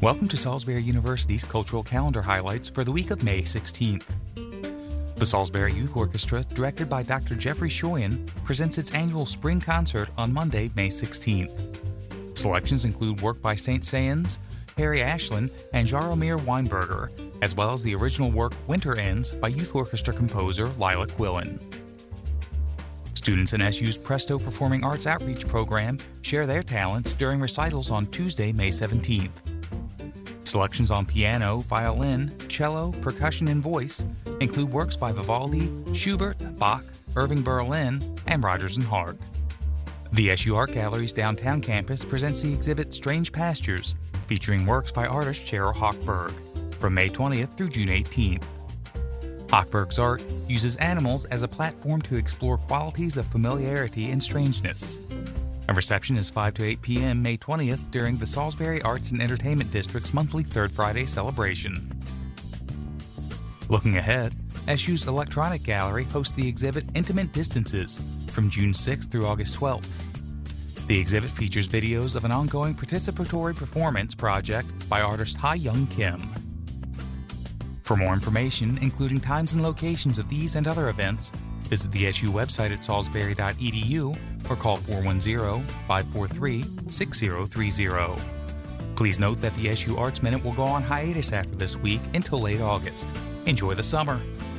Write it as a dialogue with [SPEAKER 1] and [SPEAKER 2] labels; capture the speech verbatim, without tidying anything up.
[SPEAKER 1] Welcome to Salisbury University's cultural calendar highlights for the week of May sixteenth. The Salisbury Youth Orchestra, directed by Doctor Jeffrey Shoyan, presents its annual spring concert on Monday, May sixteenth. Selections include work by Saint Saëns, Harry Ashland, and Jaromir Weinberger, as well as the original work Winter Ends by youth orchestra composer Lila Quillen. Students in S U's Presto Performing Arts Outreach Program share their talents during recitals on Tuesday, May seventeenth. Selections on piano, violin, cello, percussion, and voice include works by Vivaldi, Schubert, Bach, Irving Berlin, and Rodgers and Hart. The S U Art Gallery's downtown campus presents the exhibit Strange Pastures, featuring works by artist Cheryl Hochberg, from May twentieth through June eighteenth. Hochberg's art uses animals as a platform to explore qualities of familiarity and strangeness. A reception is five to eight p.m. May twentieth during the Salisbury Arts and Entertainment District's monthly Third Friday celebration. Looking ahead, S U's Electronic Gallery hosts the exhibit Intimate Distances from June sixth through August twelfth. The exhibit features videos of an ongoing participatory performance project by artist Ha Young Kim. For more information, including times and locations of these and other events, visit the S U website at salisbury dot e d u or call four one zero, five four three, six zero three zero. Please note that the S U Arts Minute will go on hiatus after this week until late August. Enjoy the summer!